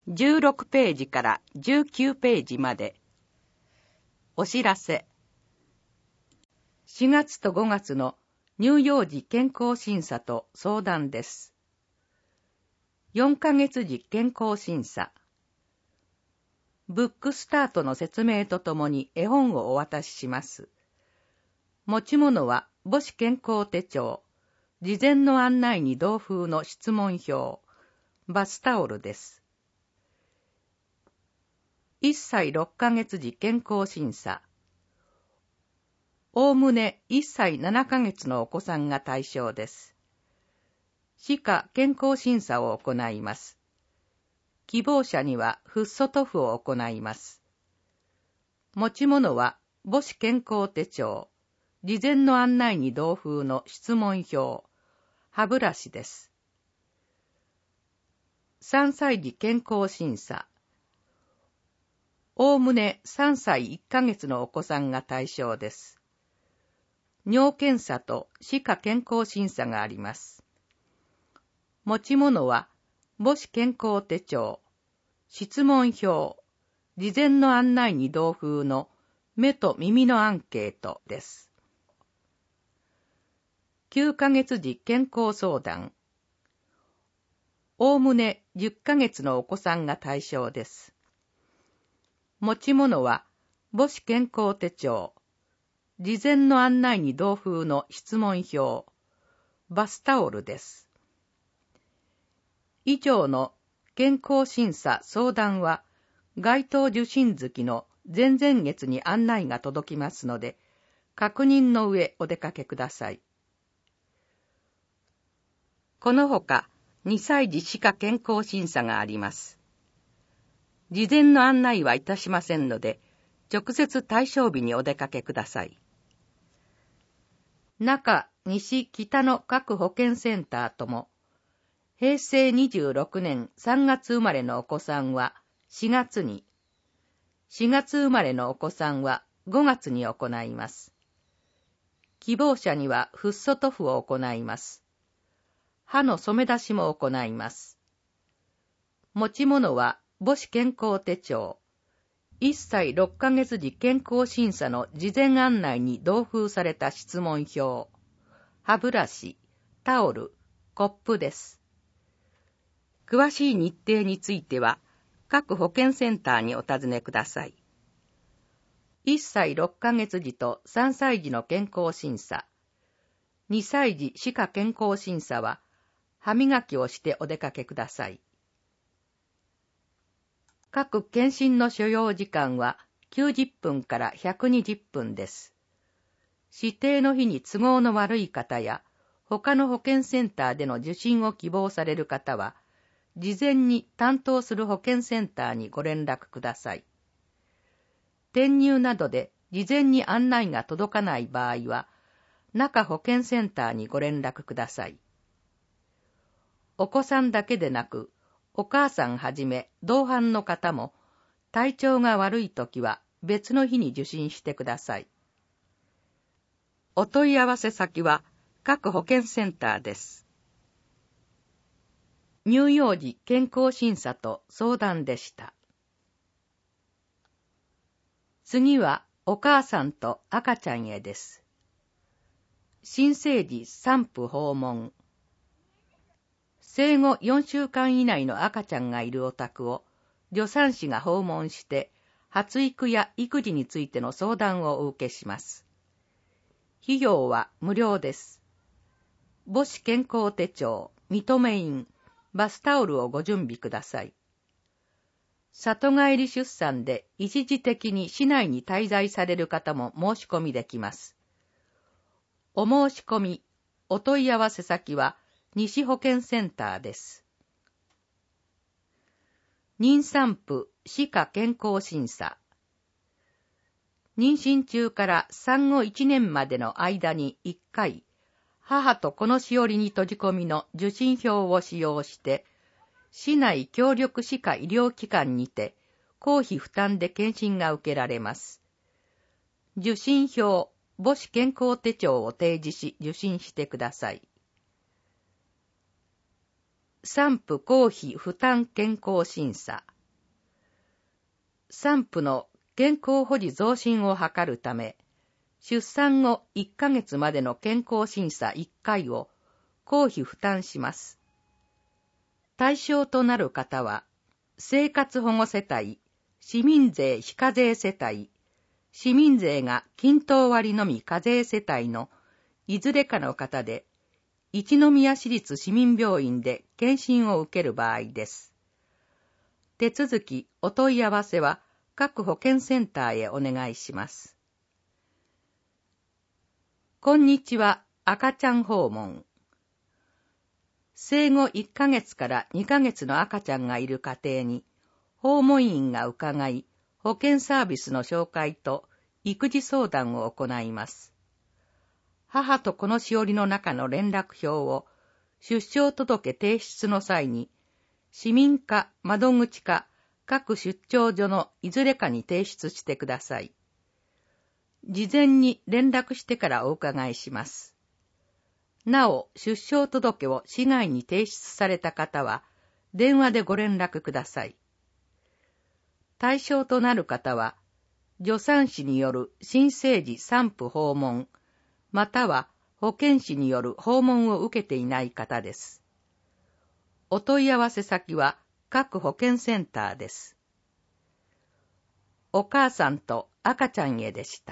16ページから19ページまで。お知らせ。4月と5月の乳幼児健康審査と相談です。4ヶ月時健康審査。ブックスタートの説明とともに絵本をお渡しします。持ち物は母子健康手帳、事前の案内に同封の質問票、バスタオルです。1歳6ヶ月時健康審査。おおむね1歳7ヶ月のお子さんが対象です。歯科健康審査を行います。希望者にはフッ素塗布を行います。持ち物は母子健康手帳、事前の案内に同封の質問票、歯ブラシです。3歳児健康審査。おおむね3歳1ヶ月のお子さんが対象です。尿検査と歯科健康審査があります。持ち物は母子健康手帳、質問票、事前の案内に同封の目と耳のアンケートです。9ヶ月時健康相談。おおむね10ヶ月のお子さんが対象です。持ち物は母子健康手帳、事前の案内に同封の質問票、バスタオルです。以上の健康審査相談は該当受診月の前々月に案内が届きますので、確認の上お出かけください。このほか2歳児歯科健康審査があります。事前の案内はいたしませんので、直接対象日にお出かけください。中、西、北の各保健センターとも、平成26年3月生まれのお子さんは4月に、4月生まれのお子さんは5月に行います。希望者にはフッ素塗布を行います。歯の染め出しも行います。持ち物は母子健康手帳、1歳6ヶ月時健康審査の事前案内に同封された質問票、歯ブラシ、タオル、コップです。詳しい日程については、各保健センターにお尋ねください。1歳6ヶ月時と3歳児の健康審査、2歳児歯科健康審査は、歯磨きをしてお出かけください。各検診の所要時間は90分から120分です。指定の日に都合の悪い方や、他の保健センターでの受診を希望される方は、事前に担当する保健センターにご連絡ください。転入などで事前に案内が届かない場合は、中保健センターにご連絡ください。お子さんだけでなく、お母さんはじめ同伴の方も体調が悪いときは別の日に受診してください。お問い合わせ先は各保健センターです。乳幼児健康審査と相談でした。次はお母さんと赤ちゃんへです。新生児産婦訪問。生後4週間以内の赤ちゃんがいるお宅を助産師が訪問して発育や育児についての相談をお受けします。費用は無料です。母子健康手帳、認め印、バスタオルをご準備ください。里帰り出産で一時的に市内に滞在される方も申し込みできます。お申し込み、お問い合わせ先は西保健センターです。妊産婦歯科健康審査。妊娠中から産後1年までの間に1回、母と子のしおりに閉じ込みの受診票を使用して、市内協力歯科医療機関にて、公費負担で検診が受けられます。受診票、母子健康手帳を提示し受診してください。産婦公費負担健康審査。 産婦の健康保持増進を図るため、出産後1ヶ月までの健康審査1回を公費負担します。対象となる方は、生活保護世帯、市民税非課税世帯、市民税が均等割のみ課税世帯のいずれかの方で、一宮市立市民病院で検診を受ける場合です。手続き、お問い合わせは各保健センターへお願いします。こんにちは、赤ちゃん訪問。生後1ヶ月から2ヶ月の赤ちゃんがいる家庭に、訪問員が伺い、保健サービスの紹介と育児相談を行います。母と子のしおりの中の連絡表を出生届提出の際に、市民課、窓口課、各出張所のいずれかに提出してください。事前に連絡してからお伺いします。なお、出生届を市外に提出された方は、電話でご連絡ください。対象となる方は、助産師による新生児産婦訪問、または保健師による訪問を受けていない方です。お問い合わせ先は各保健センターです。お母さんと赤ちゃんへでした。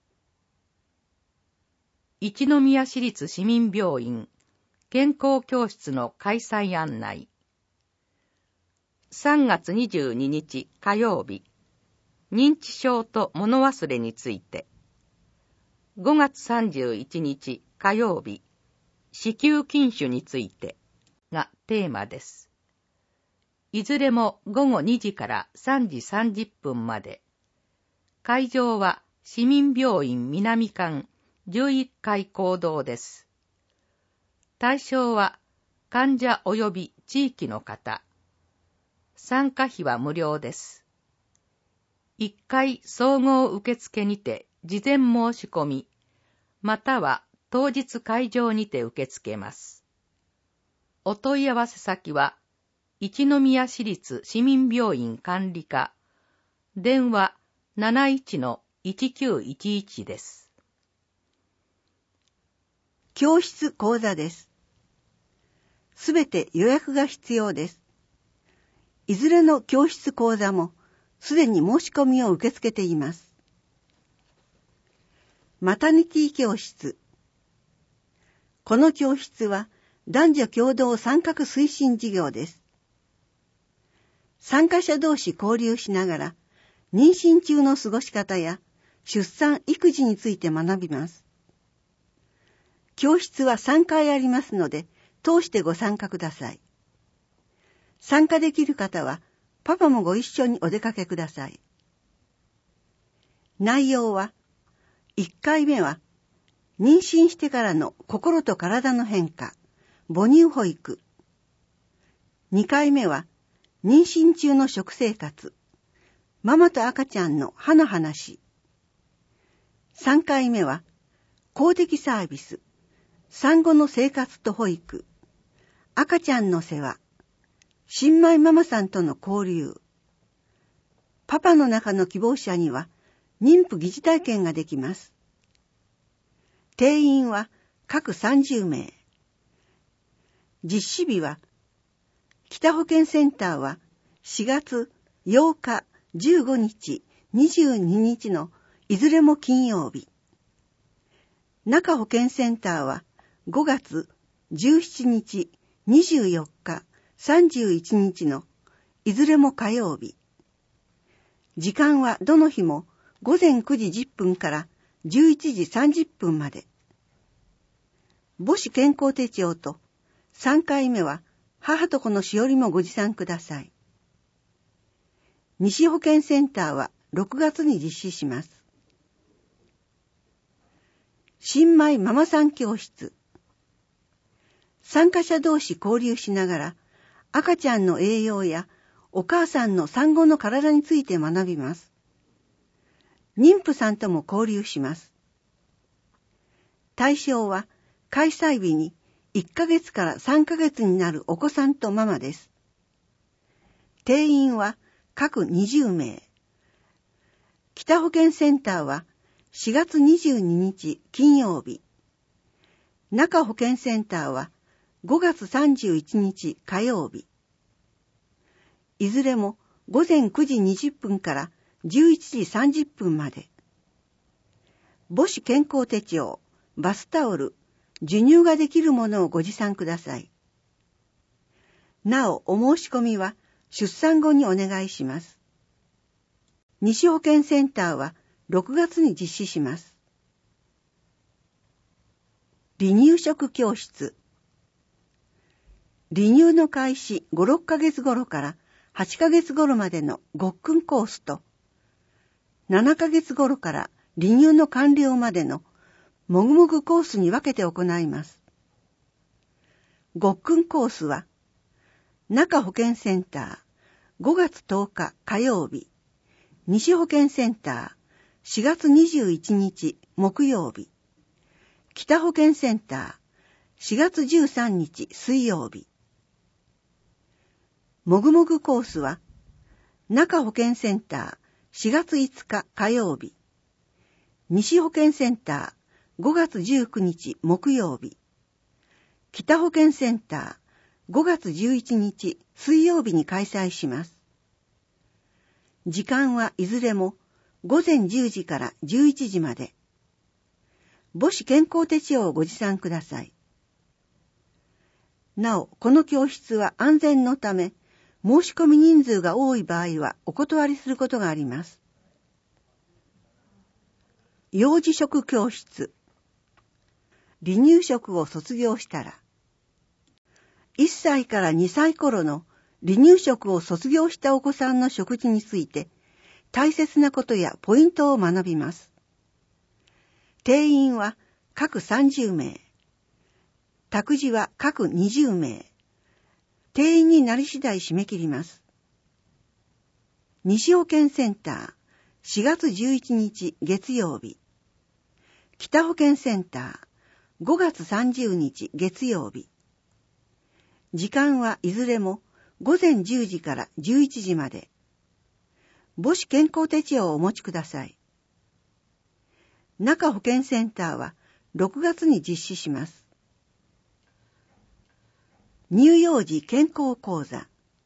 一宮市立市民病院健康教室の開催案内。3月22日火曜日、認知症と物忘れについて。5月31日火曜日、子宮筋腫についてがテーマです。いずれも午後2時から3時30分まで。会場は市民病院南館11階講堂です。対象は患者及び地域の方。参加費は無料です。1回総合受付にて事前申し込み、または当日会場にて受け付けます。お問い合わせ先は、一宮市立市民病院管理課、電話 71-1911 です。 教室講座です。すべて予約が必要です。いずれの教室講座もすでに申し込みを受け付けています。マタニティ教室。この教室は男女共同参画推進事業です。参加者同士交流しながら妊娠中の過ごし方や出産・育児について学びます。教室は3回ありますので、通してご参加ください。参加できる方は、パパもご一緒にお出かけください。内容は、1回目は、妊娠してからの心と体の変化、母乳保育。2回目は、妊娠中の食生活、ママと赤ちゃんの歯の話。3回目は、公的サービス、産後の生活と保育、赤ちゃんの世話、新米ママさんとの交流。パパの中の希望者には妊婦疑似体験ができます。定員は各30名。実施日は、北保健センターは4月8日、15日、22日のいずれも金曜日。中保健センターは5月17日、24日、31日のいずれも火曜日。時間はどの日も午前9時10分から11時30分まで。母子健康手帳と3回目は母と子のしおりもご持参ください。西保健センターは6月に実施します。新米ママさん教室。参加者同士交流しながら赤ちゃんの栄養やお母さんの産後の体について学びます。妊婦さんとも交流します。対象は開催日に1ヶ月から3ヶ月になるお子さんとママです。定員は各20名。 北保健センターは4月22日金曜日。中保健センターは5月31日火曜日。いずれも午前9時20分から11時30分まで。母子健康手帳、バスタオル、授乳ができるものをご持参ください。なお、お申し込みは出産後にお願いします。西保健センターは6月に実施します。離乳食教室。離乳の開始5、6ヶ月頃から8ヶ月頃までのごっくんコースと、7ヶ月頃から離乳の完了までのもぐもぐコースに分けて行います。ごっくんコースは、中保健センター5月10日火曜日、西保健センター4月21日木曜日、北保健センター4月13日水曜日。もぐもぐコースは、中保健センター4月5日火曜日、西保健センター5月19日木曜日、北保健センター5月11日水曜日に開催します。時間はいずれも午前10時から11時まで。母子健康手帳をご持参ください。なお、この教室は安全のため、申し込み人数が多い場合はお断りすることがあります。幼児食教室。離乳食を卒業したら、1歳から2歳頃の離乳食を卒業したお子さんの食事について、大切なことやポイントを学びます。定員は各30名。託児は各20名。定員になり次第締め切ります。西保健センター4月11日月曜日。北保健センター5月30日月曜日。時間はいずれも午前10時から11時まで。母子健康手帳をお持ちください。中保健センターは6月に実施します。乳幼児健康講座。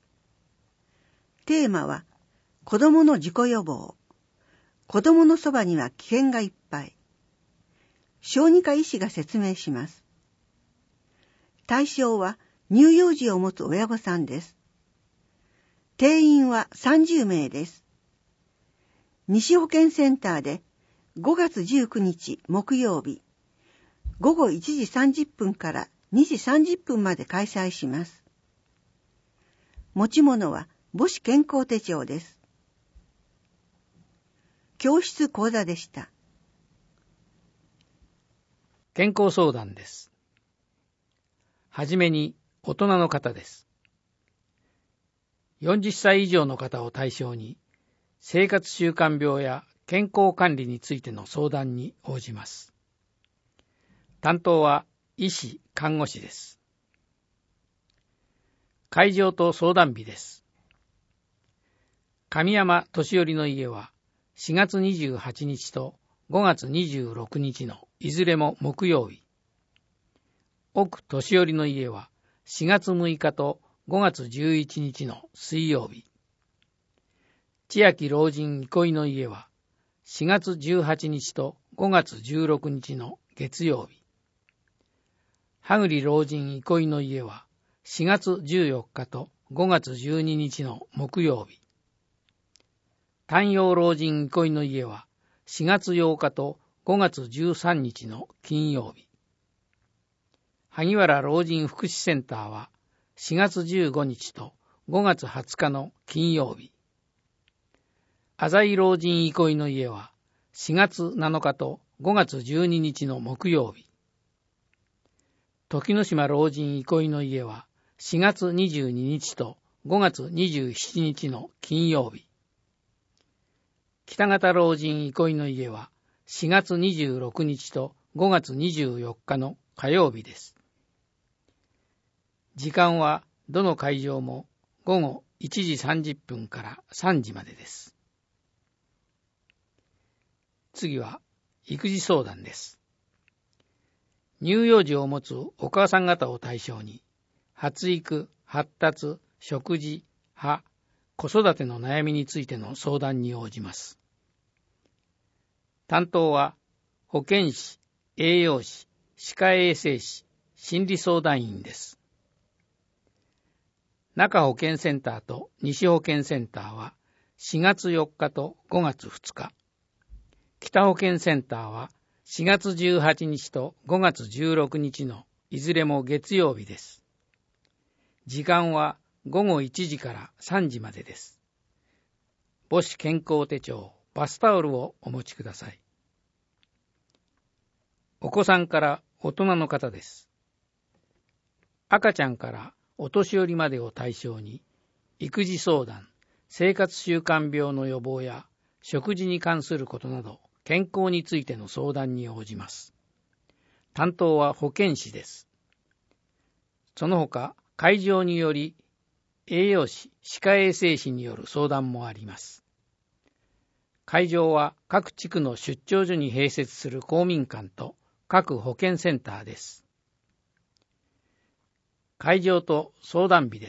テーマは、子供の事故予防。子供のそばには危険がいっぱい。小児科医師が説明します。対象は乳幼児を持つ親御さんです。定員は30名です。西保健センターで5月19日木曜日、午後1時30分から2時30分まで開催します。持ち物は母子健康手帳です。教室講座でした。 健康相談です。はじめに大人の方です。40歳以上の方を対象に生活習慣病や健康管理についての相談に応じます。担当は医師・看護師です。会場と相談日です。神山年寄の家は4月28日と5月26日のいずれも木曜日。奥年寄の家は4月6日と5月11日の水曜日。千秋老人憩いの家は4月18日と5月16日の月曜日。羽栗老人憩いの家は4月14日と5月12日の木曜日。丹陽老人憩いの家は4月8日と5月13日の金曜日。萩原老人福祉センターは4月15日と5月20日の金曜日。浅井老人憩いの家は4月7日と5月12日の木曜日。時之島老人憩いの家は4月22日と5月27日の金曜日。北方老人憩いの家は4月26日と5月24日の火曜日です。時間はどの会場も午後1時30分から3時までです。 次は育児相談です。乳幼児を持つお母さん方を対象に、発育、発達、食事、歯、子育ての悩みについての相談に応じます。担当は保健師、栄養士、歯科衛生士、心理相談員です。中保健センターと西保健センターは4月4日と5月2日。北保健センターは4月18日と5月16日のいずれも月曜日です。時間は午後1時から3時までです。母子健康手帳、バスタオルをお持ちください。お子さんから大人の方です。赤ちゃんからお年寄りまでを対象に、育児相談、生活習慣病の予防や食事に関することなど、健康についての相談に応じます。担当は保健師です。その他、会場により、栄養士、歯科衛生士による相談もあります。会場は各地区の出張所に併設する公民館と各保健センターです。会場と相談日です。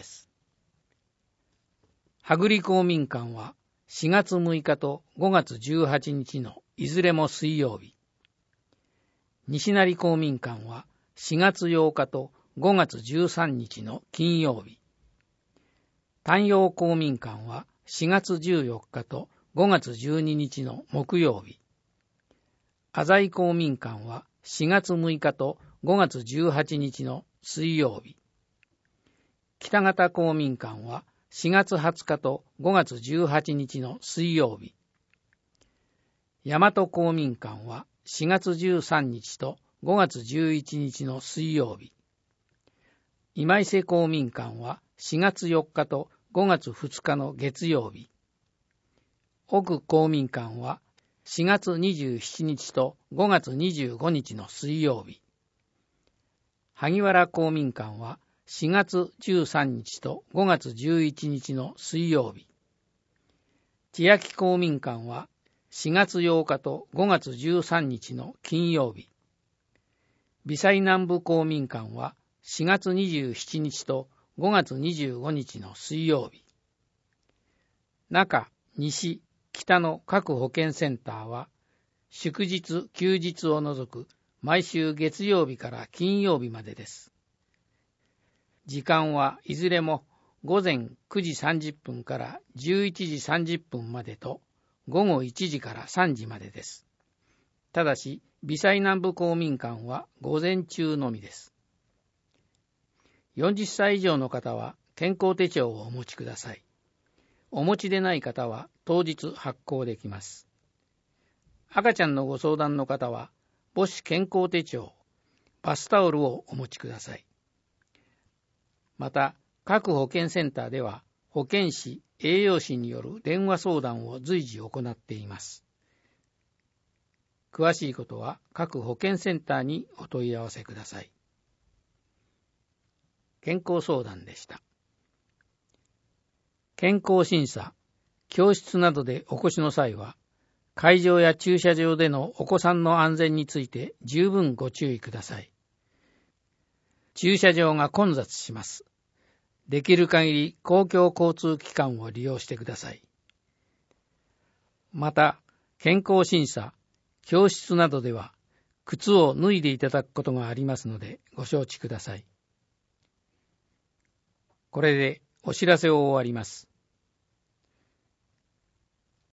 羽栗公民館は4月6日と5月18日のいずれも水曜日。西成公民館は4月8日と5月13日の金曜日。丹陽公民館は4月14日と5月12日の木曜日。浅井公民館は4月6日と5月18日の水曜日。北方公民館は4月20日と5月18日の水曜日。大和公民館は4月13日と5月11日の水曜日。今伊勢公民館は4月4日と5月2日の月曜日。奥公民館は4月27日と5月25日の水曜日。萩原公民館は4月13日と5月11日の水曜日。千秋公民館は4月8日と5月13日の金曜日。微細南部公民館は4月27日と5月25日の水曜日。中、西、北の各保健センターは祝日・休日を除く毎週月曜日から金曜日までです。時間はいずれも午前9時30分から11時30分までと午後1時から3時までです。ただし、微細南部公民館は午前中のみです。40歳以上の方は健康手帳をお持ちください。お持ちでない方は当日発行できます。赤ちゃんのご相談の方は母子健康手帳、バスタオルをお持ちください。また、各保健センターでは保健師、栄養士による電話相談を随時行っています。詳しいことは各保健センターにお問い合わせください。健康相談でした。健康審査、教室などでお越しの際は、会場や駐車場でのお子さんの安全について十分ご注意ください。駐車場が混雑します。できる限り公共交通機関を利用してください。また、健康審査、教室などでは、靴を脱いでいただくことがありますのでご承知ください。これでお知らせを終わります。